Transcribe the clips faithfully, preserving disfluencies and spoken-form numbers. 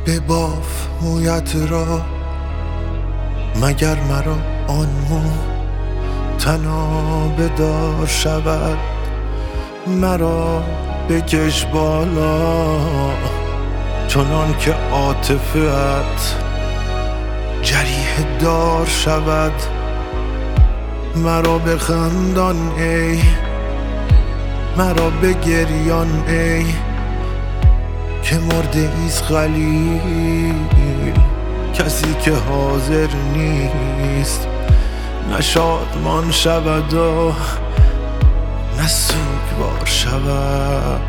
بباف مویت را، مگر مرا آن مو تنابه دار شود. مرا بکش بالا چنان که عاطفه‌ات جریحه دار شود. مرا بخندان ای، مرا بگریان ای، که مرده ایست خلیل، کسی که حاضر نیست نه شادمان شود و نه سوگوار شود.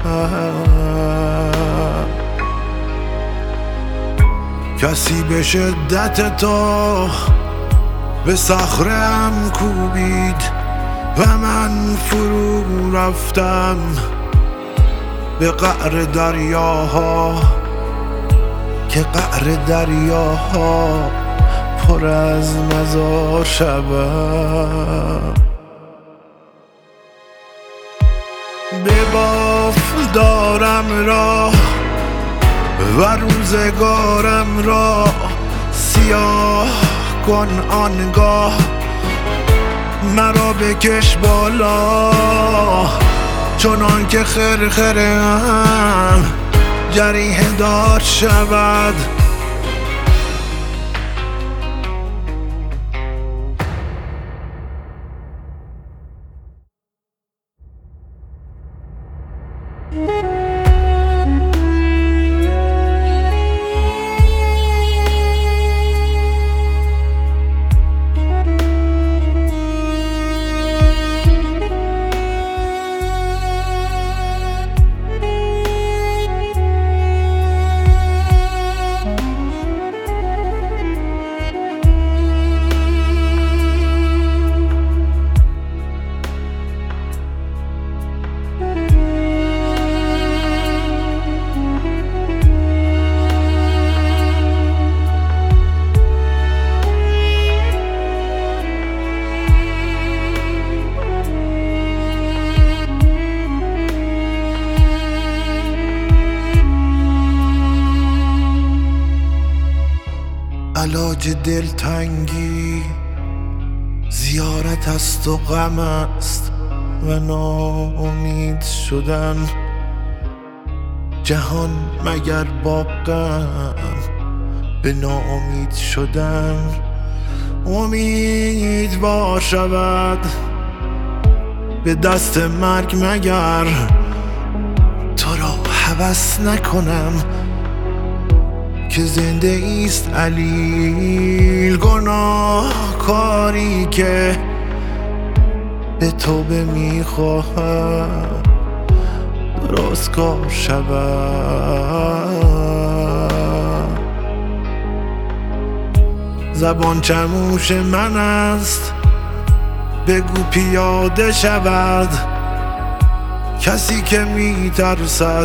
کسی به شدت تو به صخره‌ام کوبید و من فرو رفتم به قعر دریاها، که قعر دریاها پر از مزار شود. بباف دارم را و روزگارم را، سیاه کن آنگاه مرا بکش بالا چنان که خرخره‌ام جریحه دار شود. علاج دلتنگی زیارت است و غم است و ناامید شدن. جهان مگر با غم به ناامید شدن امیدوار شود. به دست مرگ مگر تو را هوس نکنم، که زنده ایست علیل. گناه کاری که به توبه میخواهم درست کار شود. زبان چموش من است، بگو پیاده شود. کسی که میترسد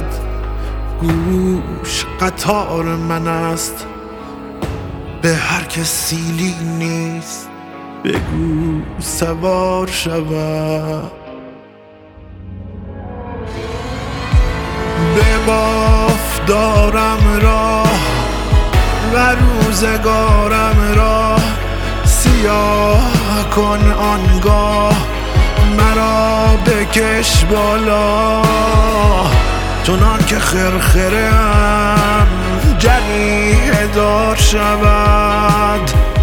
گوش قطار من است. به هر که سیلی نیست بگو سوار شود. بباف دارم راه و روزگارم را، سیاه کن آنگاه مرا بکش بالا چنان که خرخره‌ام جریحه دار شود.